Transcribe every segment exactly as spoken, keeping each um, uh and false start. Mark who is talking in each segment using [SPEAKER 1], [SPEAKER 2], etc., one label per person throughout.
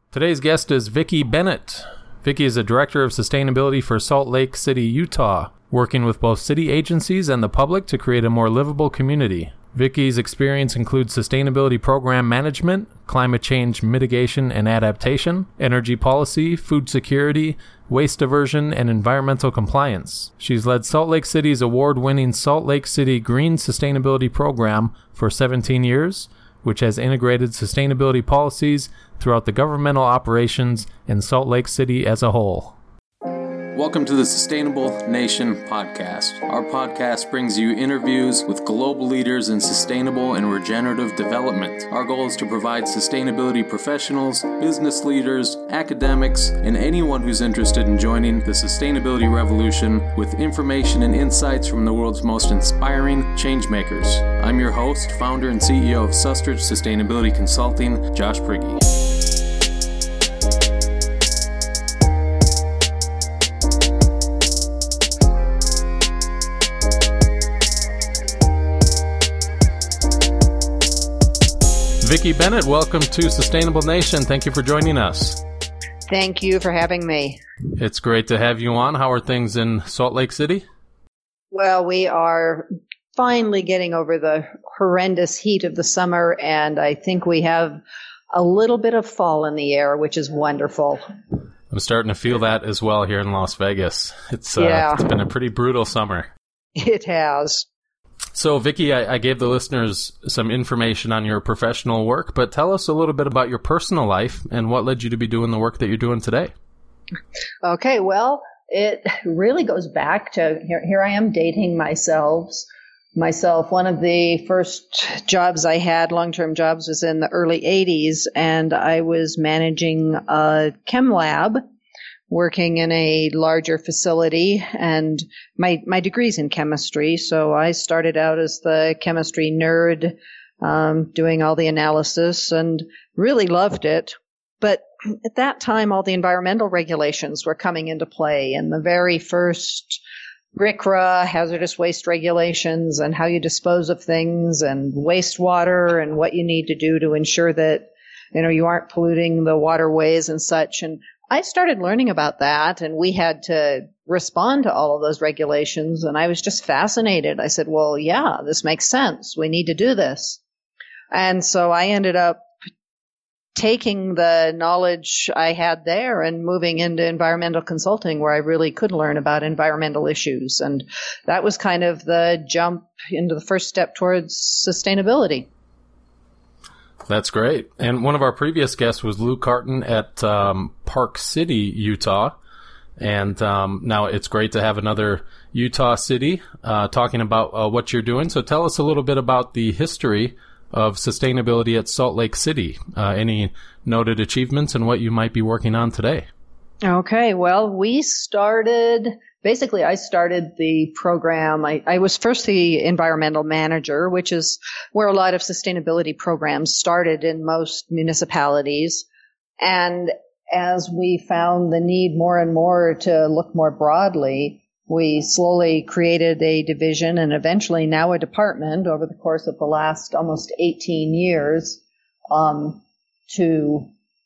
[SPEAKER 1] Today's guest is Vicki Bennett. Vicki is a Director of Sustainability for Salt Lake City, Utah, working with both city agencies and the public to create a more livable community. Vicki's experience includes sustainability program management, climate change mitigation and adaptation, energy policy, food security, waste diversion, and environmental compliance. She's led Salt Lake City's award-winning Salt Lake City Green Sustainability Program for seventeen years, which has integrated sustainability policies throughout the governmental operations in Salt Lake City as a whole. Welcome to the Sustainable Nation podcast. Our podcast brings you interviews with global leaders in sustainable and regenerative development. Our goal is to provide sustainability professionals, business leaders, academics, and anyone who's interested in joining the sustainability revolution with information and insights from the world's most inspiring changemakers. I'm your host, founder and C E O of Sustridge Sustainability Consulting, Josh Prigge. Vicki Bennett, welcome to Sustainable Nation. Thank you for joining us.
[SPEAKER 2] Thank you for having me.
[SPEAKER 1] It's great to have you on. How are things in Salt Lake City?
[SPEAKER 2] Well, we are finally getting over the horrendous heat of the summer, and I think we have a little bit of fall in the air, which is wonderful.
[SPEAKER 1] I'm starting to feel that as well here in Las Vegas. It's, uh,
[SPEAKER 2] yeah.
[SPEAKER 1] It's been a pretty brutal summer.
[SPEAKER 2] It has.
[SPEAKER 1] So, Vicki, I, I gave the listeners some information on your professional work, but tell us a little bit about your personal life and what led you to be doing the work that you're doing today.
[SPEAKER 2] Okay, well, it really goes back to, here, here I am dating myself. Myself, one of the first jobs I had, long-term jobs, was in the early eighties, and I was managing a chem lab, working in a larger facility, and my my degree's in chemistry, so I started out as the chemistry nerd, um, doing all the analysis, and really loved it. But at that time, all the environmental regulations were coming into play, and the very first R C R A, hazardous waste regulations, and how you dispose of things, and wastewater, and what you need to do to ensure that, you know, you aren't polluting the waterways and such. And I started learning about that, and we had to respond to all of those regulations, and I was just fascinated. I said, well, yeah, this makes sense. We need to do this. And so I ended up taking the knowledge I had there and moving into environmental consulting, where I really could learn about environmental issues. And that was kind of the jump into the first step towards sustainability.
[SPEAKER 1] That's great. And one of our previous guests was Lou Carton at um, Park City, Utah. And um, now it's great to have another Utah city uh, talking about uh, what you're doing. So tell us a little bit about the history of sustainability at Salt Lake City. Uh, any noted achievements and what you might be working on today?
[SPEAKER 2] Okay, well, we started... Basically, I started the program. I, I was first the environmental manager, which is where a lot of sustainability programs started in most municipalities. And as we found the need more and more to look more broadly, we slowly created a division and eventually now a department over the course of the last almost eighteen years um, to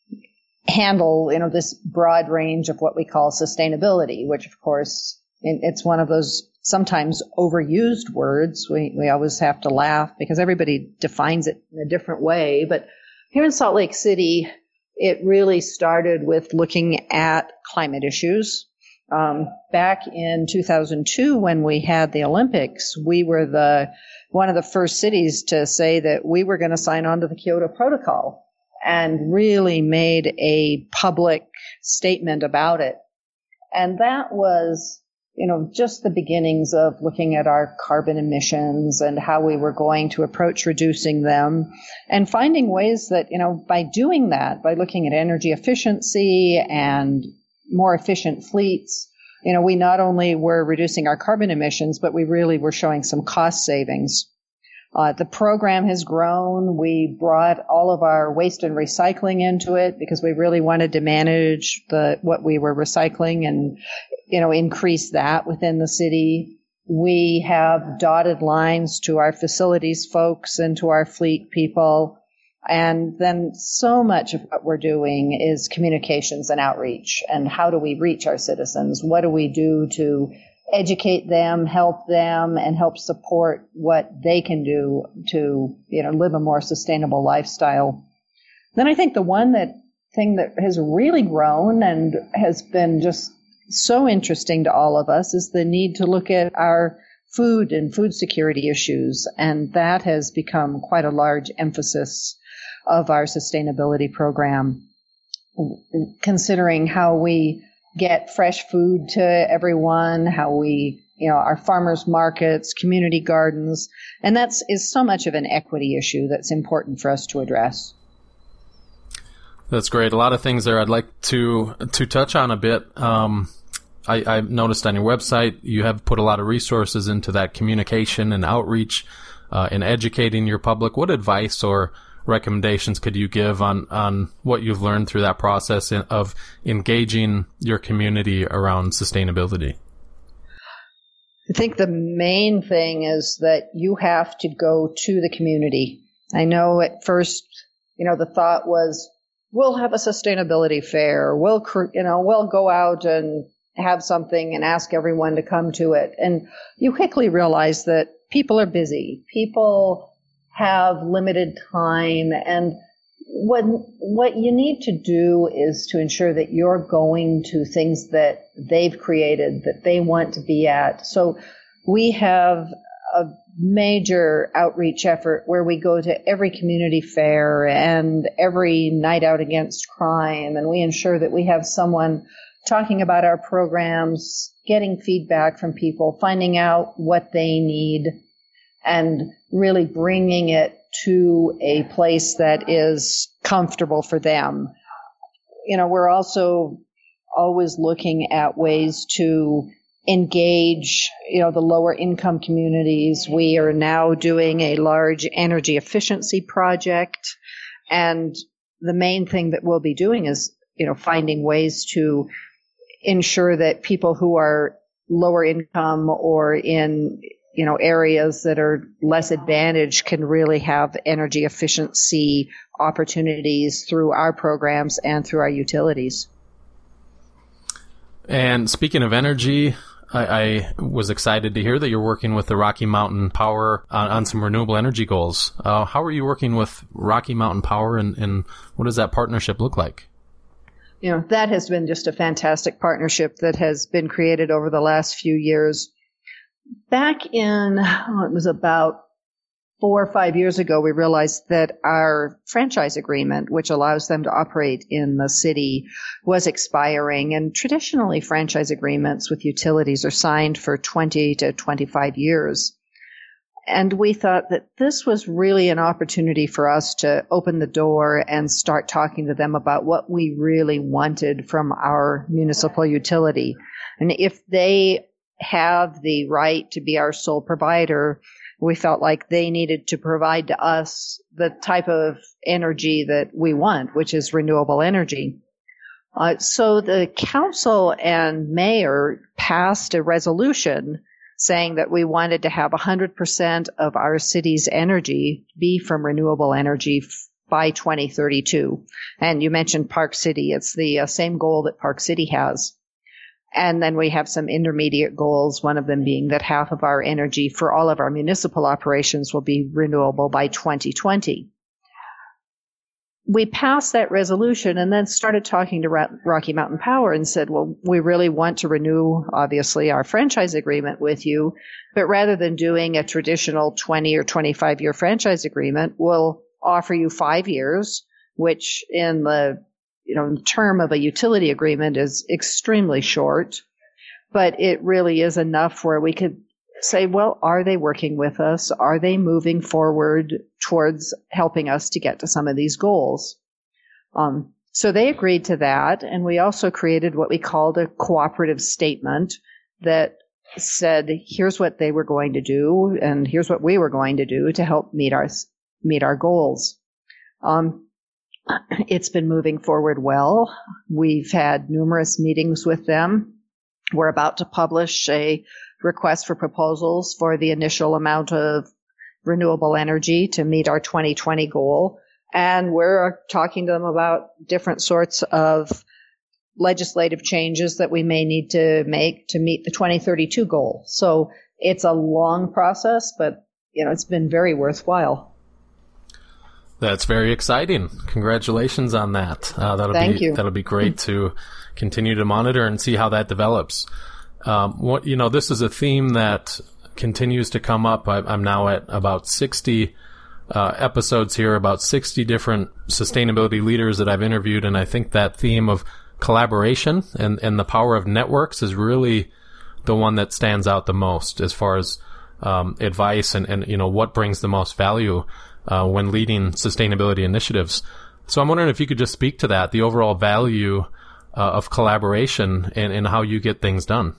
[SPEAKER 2] handle, you know, this broad range of what we call sustainability, which of course, it's one of those sometimes overused words. We, we always have to laugh because everybody defines it in a different way. But here in Salt Lake City, it really started with looking at climate issues. Um, back in two thousand two, when we had the Olympics, we were the one of the first cities to say that we were going to sign on to the Kyoto Protocol, and really made a public statement about it. And that was, you know, just the beginnings of looking at our carbon emissions and how we were going to approach reducing them, and finding ways that, you know, by doing that, by looking at energy efficiency and more efficient fleets, you know, we not only were reducing our carbon emissions, but we really were showing some cost savings. Uh, the program has grown. We brought all of our waste and recycling into it because we really wanted to manage the what we were recycling and, you know, increase that within the city. We have dotted lines to our facilities folks and to our fleet people. And then so much of what we're doing is communications and outreach. And how do we reach our citizens? What do we do to educate them, help them, and help support what they can do to, you know, live a more sustainable lifestyle? Then I think the one that thing that has really grown and has been just so interesting to all of us is the need to look at our food and food security issues. And that has become quite a large emphasis of our sustainability program, considering how we get fresh food to everyone, how we, you know, our farmers markets, community gardens, and that's is so much of an equity issue that's important for us to address.
[SPEAKER 1] That's great. A lot of things there I'd like to to touch on a bit. Um, I, I noticed on your website you have put a lot of resources into that communication and outreach uh, and educating your public. What advice or recommendations could you give on, on what you've learned through that process in, of engaging your community around sustainability?
[SPEAKER 2] I think the main thing is that you have to go to the community. I know at first, you know, the thought was, we'll have a sustainability fair. We'll, you know, we'll go out and have something and ask everyone to come to it. And you quickly realize that people are busy. People have limited time, and what what you need to do is to ensure that you're going to things that they've created, that they want to be at. So we have a major outreach effort where we go to every community fair and every night out against crime, and we ensure that we have someone talking about our programs, getting feedback from people, finding out what they need, and really bringing it to a place that is comfortable for them. You know, we're also always looking at ways to engage, you know, the lower income communities. We are now doing a large energy efficiency project, and the main thing that we'll be doing is, you know, finding ways to ensure that people who are lower income or in, you know, areas that are less advantaged can really have energy efficiency opportunities through our programs and through our utilities.
[SPEAKER 1] And speaking of energy, I, I was excited to hear that you're working with the Rocky Mountain Power on, on some renewable energy goals. Uh, how are you working with Rocky Mountain Power, and, and what does that partnership look like?
[SPEAKER 2] You know, that has been just a fantastic partnership that has been created over the last few years. Back in, oh, it was about four or five years ago, we realized that our franchise agreement, which allows them to operate in the city, was expiring. And traditionally, franchise agreements with utilities are signed for twenty to twenty-five years. And we thought that this was really an opportunity for us to open the door and start talking to them about what we really wanted from our municipal utility. And if they have the right to be our sole provider, we felt like they needed to provide to us the type of energy that we want, which is renewable energy. Uh, so the council and mayor passed a resolution saying that we wanted to have one hundred percent of our city's energy be from renewable energy f- by twenty thirty-two. And you mentioned Park City. It's the uh, same goal that Park City has. And then we have some intermediate goals, one of them being that half of our energy for all of our municipal operations will be renewable by twenty twenty. We passed that resolution and then started talking to Rocky Mountain Power and said, well, we really want to renew, obviously, our franchise agreement with you, but rather than doing a traditional twenty or twenty-five year franchise agreement, we'll offer you five years, which in the you know, term of a utility agreement is extremely short, but it really is enough where we could say, well, are they working with us? Are they moving forward towards helping us to get to some of these goals? Um, so they agreed to that, and we also created what we called a cooperative statement that said, here's what they were going to do, and here's what we were going to do to help meet our meet our goals. Um, It's been moving forward well. We've had numerous meetings with them. We're about to publish a request for proposals for the initial amount of renewable energy to meet our twenty twenty goal. And we're talking to them about different sorts of legislative changes that we may need to make to meet the twenty thirty-two goal. So it's a long process, but you know, it's been very worthwhile.
[SPEAKER 1] That's very exciting. Congratulations on that. Uh, that'll
[SPEAKER 2] Thank
[SPEAKER 1] be
[SPEAKER 2] you.
[SPEAKER 1] that'll be great to continue to monitor and see how that develops. Um, what you know, this is a theme that continues to come up. I, I'm now at about sixty uh, episodes here, about sixty different sustainability leaders that I've interviewed, and I think that theme of collaboration and, and the power of networks is really the one that stands out the most as far as um, advice and, and you know what brings the most value uh, when leading sustainability initiatives. So I'm wondering if you could just speak to that, the overall value uh, of collaboration and, and how you get things done.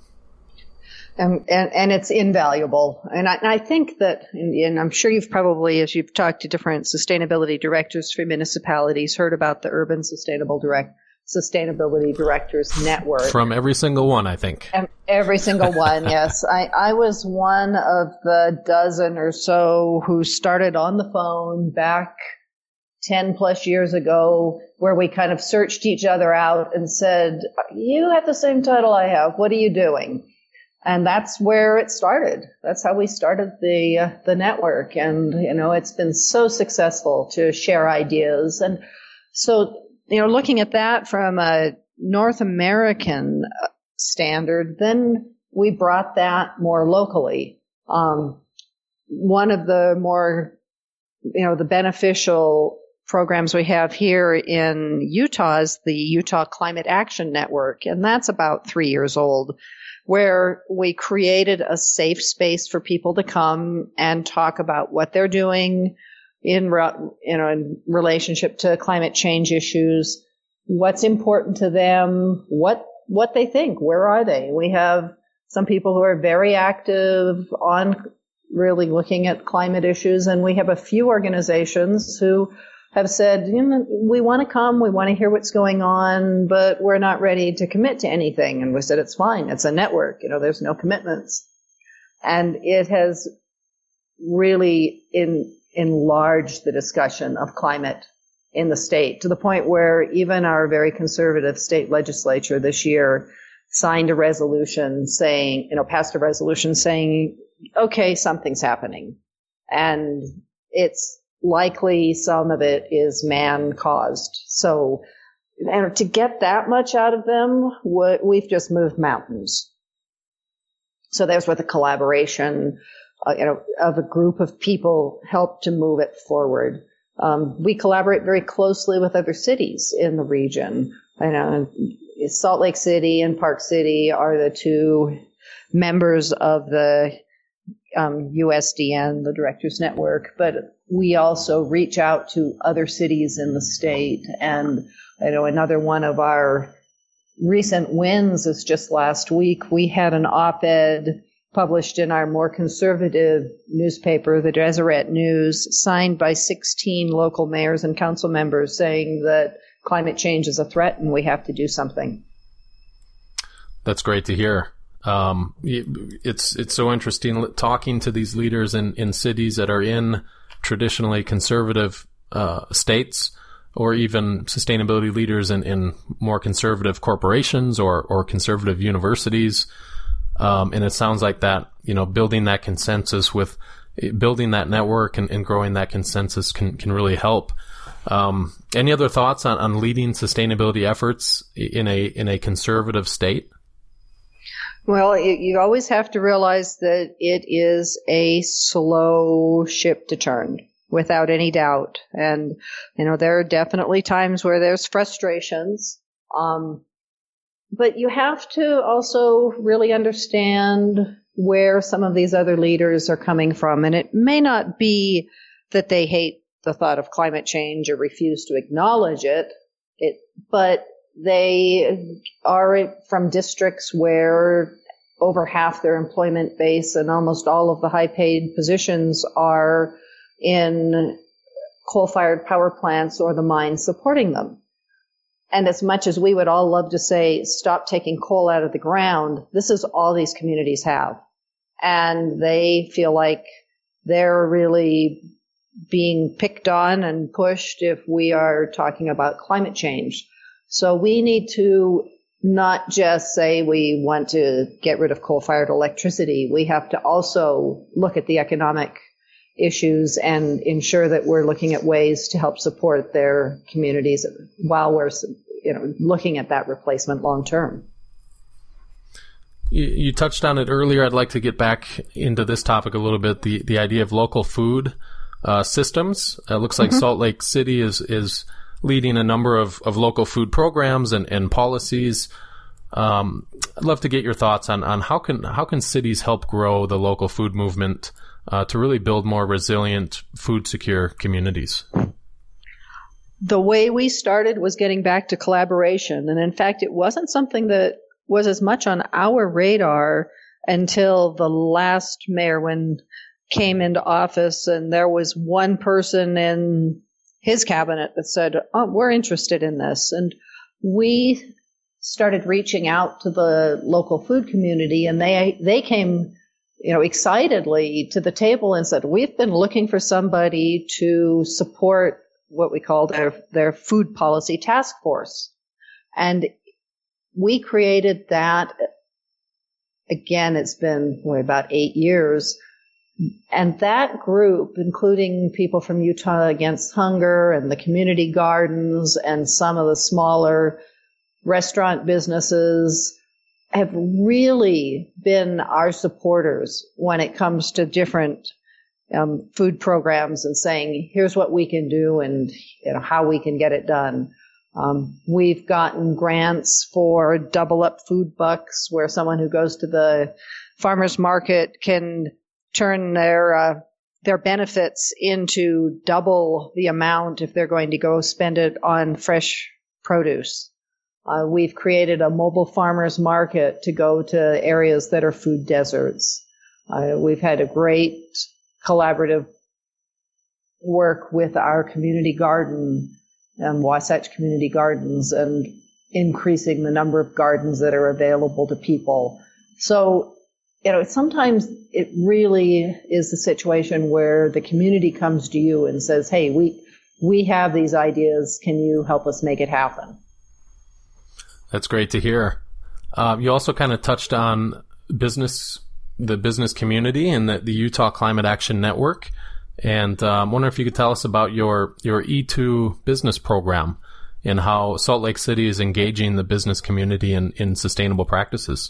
[SPEAKER 2] And, and, and it's invaluable. And I, and I think that, and I'm sure you've probably, as you've talked to different sustainability directors for municipalities, heard about the Urban Sustainable Direct Sustainability Directors Network.
[SPEAKER 1] From every single one, I think.
[SPEAKER 2] And every single one, yes. I, I was one of the dozen or so who started on the phone back ten plus years ago, where we kind of searched each other out and said, you have the same title I have. What are you doing? And that's where it started. That's how we started the uh, the network. And, you know, it's been so successful to share ideas. And so, you know, looking at that from a North American standard, then we brought that more locally. Um, one of the more, you know, the beneficial programs we have here in Utah is the Utah Climate Action Network. And that's about three years old, where we created a safe space for people to come and talk about what they're doing in, you know, in relationship to climate change issues, what's important to them, what what they think, where are they. We have some people who are very active on really looking at climate issues, and we have a few organizations who have said, you know, we want to come, we want to hear what's going on, but we're not ready to commit to anything. And we said, it's fine. It's a network. You know, there's no commitments. And it has really in, enlarged the discussion of climate in the state to the point where even our very conservative state legislature this year signed a resolution saying, you know, passed a resolution saying, okay, something's happening. And it's likely some of it is man-caused. So, and to get that much out of them, we've just moved mountains. So there's where the collaboration, uh, you know, of a group of people helped to move it forward. Um, we collaborate very closely with other cities in the region. I know Salt Lake City and Park City are the two members of the Um, U S D N, the Directors Network, but we also reach out to other cities in the state. And I know another one of our recent wins is just last week. We had an op-ed published in our more conservative newspaper, the Deseret News, signed by sixteen local mayors and council members saying that climate change is a threat and we have to do something.
[SPEAKER 1] That's great to hear. Um, it's, it's so interesting talking to these leaders in, in cities that are in traditionally conservative, uh, states, or even sustainability leaders in, in more conservative corporations or, or conservative universities. Um, and it sounds like that, you know, building that consensus with building that network and, and growing that consensus can, can really help. Um, any other thoughts on, on leading sustainability efforts in a, in a conservative state?
[SPEAKER 2] Well, it, you always have to realize that it is a slow ship to turn, without any doubt. And, you know, there are definitely times where there's frustrations. Um, but you have to also really understand where some of these other leaders are coming from. And it may not be that they hate the thought of climate change or refuse to acknowledge it, it but they are from districts where over half their employment base and almost all of the high-paid positions are in coal-fired power plants or the mines supporting them. And as much as we would all love to say, stop taking coal out of the ground, this is all these communities have. And they feel like they're really being picked on and pushed if we are talking about climate change. So we need to not just say we want to get rid of coal-fired electricity. We have to also look at the economic issues and ensure that we're looking at ways to help support their communities while we're, you know, looking at that replacement long term.
[SPEAKER 1] You, you touched on it earlier. I'd like to get back into this topic a little bit. The the idea of local food uh, systems. It looks like mm-hmm. Salt Lake City is is leading a number of, of local food programs and, and policies. Um, I'd love to get your thoughts on, on how can how can cities help grow the local food movement Uh, to really build more resilient, food-secure communities?
[SPEAKER 2] The way we started was getting back to collaboration. And in fact, it wasn't something that was as much on our radar until the last mayor when came into office, and there was one person in his cabinet that said, oh, we're interested in this. And we started reaching out to the local food community, and they they came you know, excitedly to the table and said, we've been looking for somebody to support what we call their, their food policy task force. And we created that. Again, it's been what, about eight years. And that group, including people from Utah Against Hunger and the community gardens and some of the smaller restaurant businesses, have really been our supporters when it comes to different um, food programs and saying, here's what we can do and you know, how we can get it done. Um, we've gotten grants for Double Up Food Bucks, where someone who goes to the farmer's market can turn their uh, their benefits into double the amount if they're going to go spend it on fresh produce. Uh, we've created a mobile farmers market to go to areas that are food deserts. Uh, we've had a great collaborative work with our community garden, um, Wasatch Community Gardens, and increasing the number of gardens that are available to people. So, you know, sometimes it really is a situation where the community comes to you and says, hey, we, we have these ideas. Can you help us make it happen?
[SPEAKER 1] That's great to hear. Uh, you also kind of touched on business, the business community and the, the Utah Climate Action Network. And uh, I'm wondering if you could tell us about your, your E two business program and how Salt Lake City is engaging the business community in, in sustainable practices.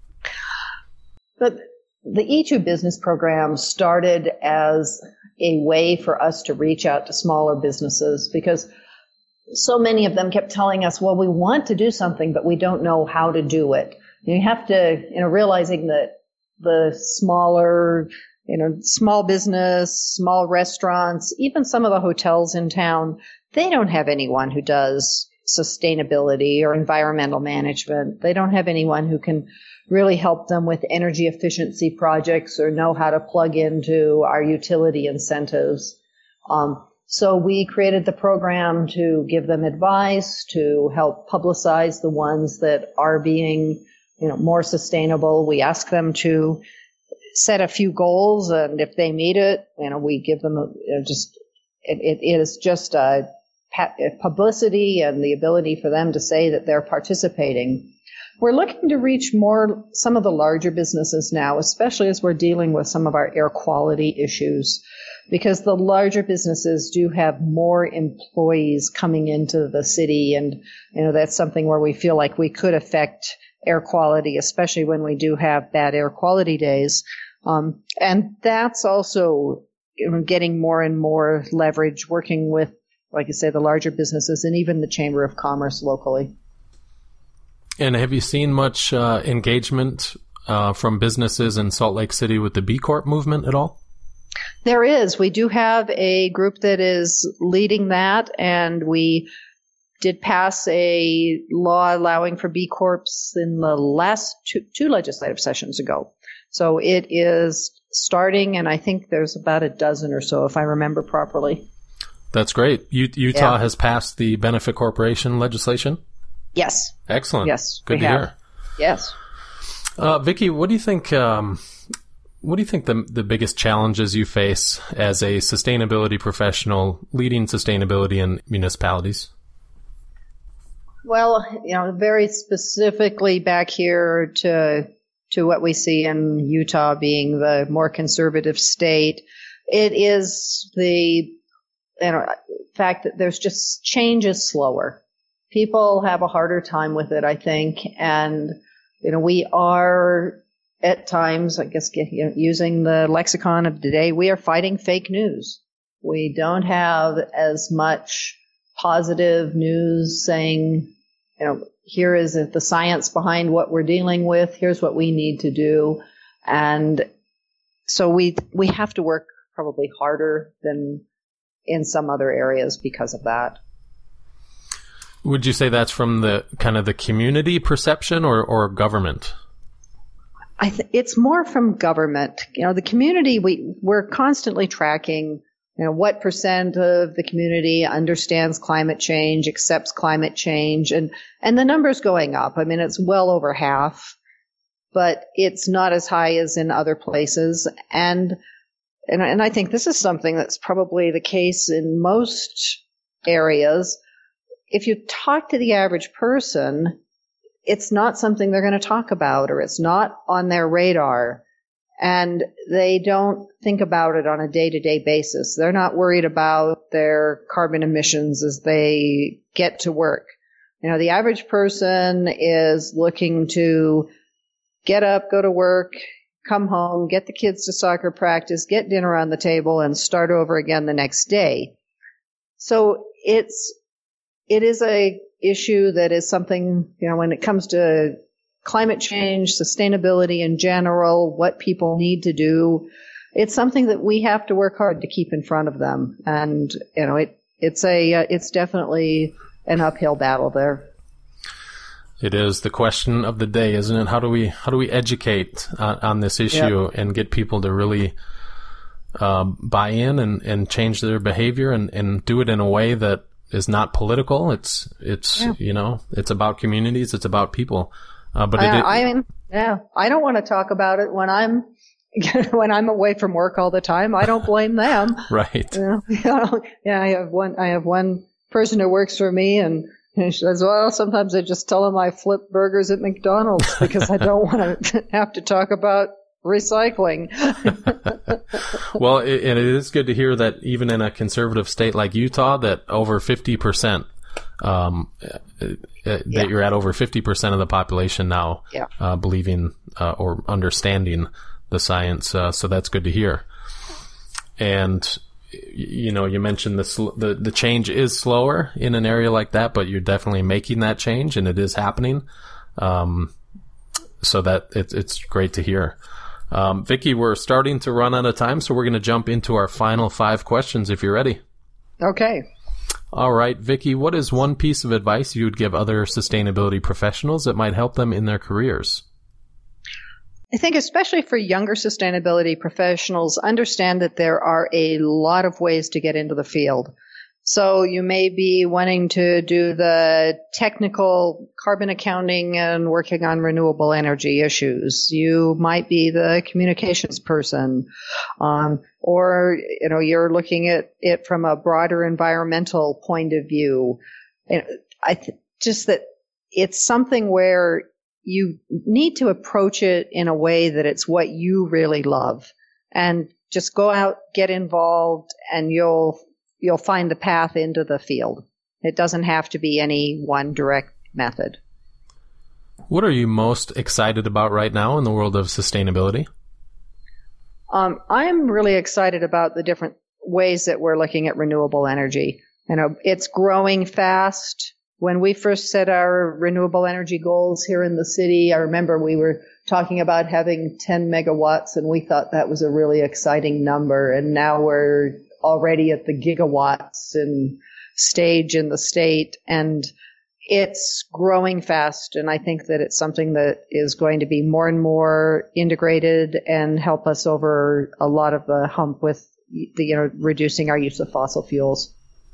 [SPEAKER 2] But the E two business program started as a way for us to reach out to smaller businesses because so many of them kept telling us, well, we want to do something, but we don't know how to do it. And you have to, you know, realizing that the smaller, you know, small business, small restaurants, even some of the hotels in town, they don't have anyone who does sustainability or environmental management. They don't have anyone who can really help them with energy efficiency projects or know how to plug into our utility incentives. Um, So we created the program to give them advice, to help publicize the ones that are being, you know, more sustainable. We ask them to set a few goals, and if they meet it, you know, we give them a, you know, just it, it is just a, a publicity and the ability for them to say that they're participating. We're looking to reach more some of the larger businesses now, especially as we're dealing with some of our air quality issues. Because the larger businesses do have more employees coming into the city, and you know that's something where we feel like we could affect air quality, especially when we do have bad air quality days. Um, and that's also you know, getting more and more leverage, working with, like I say, the larger businesses and even the Chamber of Commerce locally.
[SPEAKER 1] And have you seen much uh, engagement uh, from businesses in Salt Lake City with the B Corp movement at all?
[SPEAKER 2] There is. We do have a group that is leading that, and we did pass a law allowing for B Corps in the last two, two legislative sessions ago. So it is starting, and I think there's about a dozen or so, if I remember properly.
[SPEAKER 1] That's great. U- Utah
[SPEAKER 2] yeah.
[SPEAKER 1] has passed the benefit corporation legislation?
[SPEAKER 2] Yes.
[SPEAKER 1] Excellent.
[SPEAKER 2] Yes.
[SPEAKER 1] Good to
[SPEAKER 2] have.
[SPEAKER 1] hear.
[SPEAKER 2] Yes.
[SPEAKER 1] Uh, Vicki, what do you think... Um, what do you think the the biggest challenges you face as a sustainability professional leading sustainability in municipalities?
[SPEAKER 2] Well, you know, very specifically back here to to what we see in Utah being the more conservative state, it is the you know, fact that there's just change is slower. People have a harder time with it, I think, and you know, we are at times, I guess, you know, using the lexicon of today, we are fighting fake news. We don't have as much positive news saying, you know, here is the science behind what we're dealing with. Here's what we need to do. And so we we have to work probably harder than in some other areas because of that.
[SPEAKER 1] Would you say that's from the kind of the community perception or, or government?
[SPEAKER 2] I th- it's more from government. You know, the community, we, we're constantly tracking, you know, what percent of the community understands climate change, accepts climate change, and, and the number's going up. I mean, it's well over half, but it's not as high as in other places. And, and, and I think this is something that's probably the case in most areas. If you talk to the average person, it's not something they're going to talk about, or it's not on their radar, and they don't think about it on a day-to-day basis. They're not worried about their carbon emissions as they get to work. You know, the average person is looking to get up, go to work, come home, get the kids to soccer practice, get dinner on the table, and start over again the next day. So it's it is a issue that is something, you know, when it comes to climate change, sustainability in general, what people need to do, it's something that we have to work hard to keep in front of them. And, you know, it, it's a, uh, it's definitely an uphill battle there.
[SPEAKER 1] It is the question of the day, isn't it? How do we, how do we educate uh, on this issue yep. and get people to really um, buy in and, and change their behavior and, and do it in a way that is not political. It's, it's, yeah. you know, it's about communities. It's about people. Uh, but it,
[SPEAKER 2] I, I mean, yeah, I don't want to talk about it when I'm, when I'm away from work all the time. I don't blame them.
[SPEAKER 1] Right.
[SPEAKER 2] You know, yeah. I have one, I have one person who works for me, and she says, well, sometimes I just tell them I flip burgers at McDonald's because I don't want to have to talk about recycling.
[SPEAKER 1] Well, it, and it is good to hear that even in a conservative state like Utah, that over fifty percent, um, uh, that yeah. you're at over fifty percent of the population now
[SPEAKER 2] yeah.
[SPEAKER 1] uh, believing uh, or understanding the science. Uh, so that's good to hear. And, you know, you mentioned the, sl- the, the change is slower in an area like that, but you're definitely making that change, and it is happening. Um, so that it's, it's great to hear. Um, Vicki, we're starting to run out of time, so we're going to jump into our final five questions if you're ready.
[SPEAKER 2] Okay.
[SPEAKER 1] All right, Vicki, what is one piece of advice you would give other sustainability professionals that might help them in their careers?
[SPEAKER 2] I think especially for younger sustainability professionals, understand that there are a lot of ways to get into the field. So you may be wanting to do the technical carbon accounting and working on renewable energy issues. You might be the communications person, um, or you know you're looking at it from a broader environmental point of view. And I th- just that it's something where you need to approach it in a way that it's what you really love, and just go out, get involved, and you'll you'll find the path into the field. It doesn't have to be any one direct method.
[SPEAKER 1] What are you most excited about right now in the world of sustainability?
[SPEAKER 2] Um, I'm really excited about the different ways that we're looking at renewable energy. You know, it's growing fast. When we first set our renewable energy goals here in the city, I remember we were talking about having ten megawatts, and we thought that was a really exciting number. And now we're already at the gigawatts in stage in the state, and it's growing fast. And I think that it's something that is going to be more and more integrated and help us over a lot of the hump with the, you know, reducing our use of fossil fuels.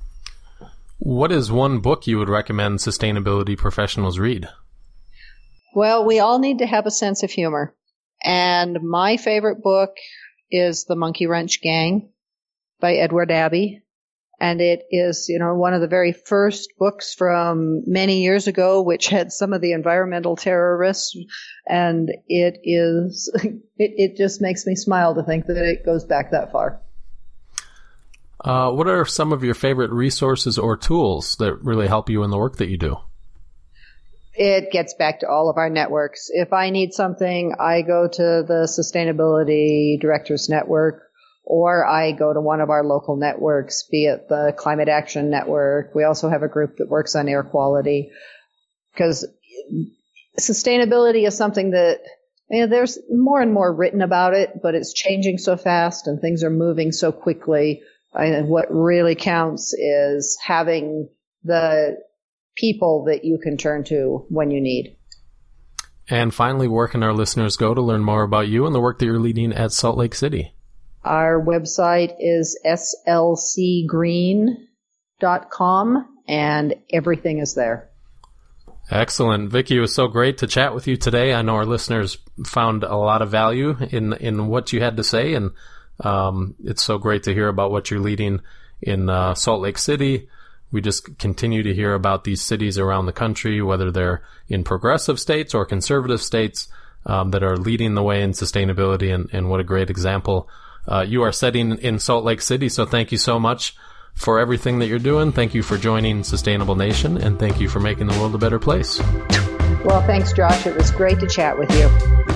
[SPEAKER 1] What is one book you would recommend sustainability professionals read?
[SPEAKER 2] Well, we all need to have a sense of humor. And my favorite book is The Monkey Wrench Gang by Edward Abbey. And it is, you know, one of the very first books from many years ago, which had some of the environmental terrorists. And it is, it, it just makes me smile to think that it goes back that far.
[SPEAKER 1] Uh, what are some of your favorite resources or tools that really help you in the work that you do?
[SPEAKER 2] It gets back to all of our networks. If I need something, I go to the Sustainability Directors Network, or I go to one of our local networks, be it the Climate Action Network. We also have a group that works on air quality, because sustainability is something that, you know, there's more and more written about it, but it's changing so fast and things are moving so quickly. And what really counts is having the people that you can turn to when you need.
[SPEAKER 1] And finally, where can our listeners go to learn more about you and the work that you're leading at Salt Lake City?
[SPEAKER 2] Our website is s l c green dot com, and everything is there.
[SPEAKER 1] Excellent. Vicki, it was so great to chat with you today. I know our listeners found a lot of value in, in what you had to say, and um, it's so great to hear about what you're leading in uh, Salt Lake City. We just continue to hear about these cities around the country, whether they're in progressive states or conservative states, um, that are leading the way in sustainability, and, and what a great example uh, you are setting in Salt Lake City. So thank you so much for everything that you're doing. Thank you for joining Sustainable Nation, and thank you for making the world a better place.
[SPEAKER 2] Well, thanks, Josh. It was great to chat with you.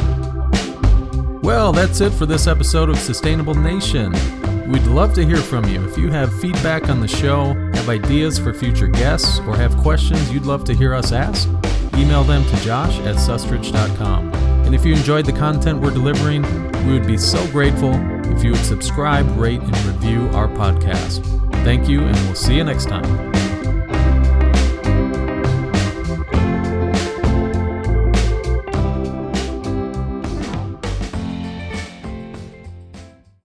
[SPEAKER 1] Well, that's it for this episode of Sustainable Nation. We'd love to hear from you. If you have feedback on the show, have ideas for future guests, or have questions you'd love to hear us ask, email them to josh at sustridge dot com. And if you enjoyed the content we're delivering, we would be so grateful if you would subscribe, rate, and review our podcast. Thank you, and we'll see you next time.